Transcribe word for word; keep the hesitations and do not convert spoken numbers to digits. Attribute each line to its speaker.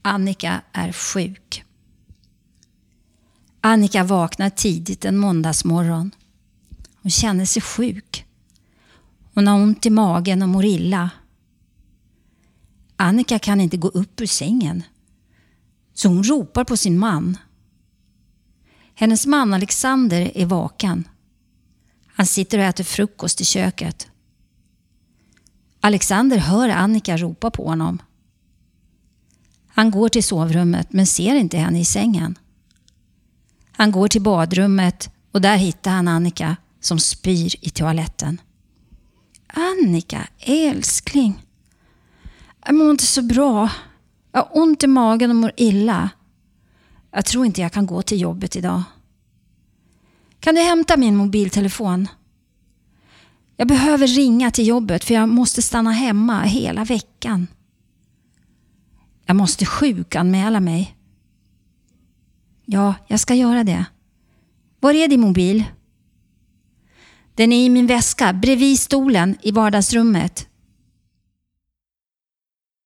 Speaker 1: Annika är sjuk. Annika vaknar tidigt en måndagsmorgon. Hon känner sig sjuk. Hon har ont i magen och mår illa. Annika kan inte gå upp ur sängen. Så hon ropar på sin man. Hennes man Alexander är vaken. Han sitter och äter frukost i köket. Alexander hör Annika ropa på honom. Han går till sovrummet men ser inte henne i sängen. Han går till badrummet och där hittar han Annika som spyr i toaletten. Annika, älskling. Jag mår inte så bra. Jag har ont i magen och mår illa. Jag tror inte jag kan gå till jobbet idag. Kan du hämta min mobiltelefon? Jag behöver ringa till jobbet för jag måste stanna hemma hela veckan. Jag måste sjukanmäla mig. Ja, jag ska göra det. Var är din mobil? Den är i min väska bredvid stolen i vardagsrummet.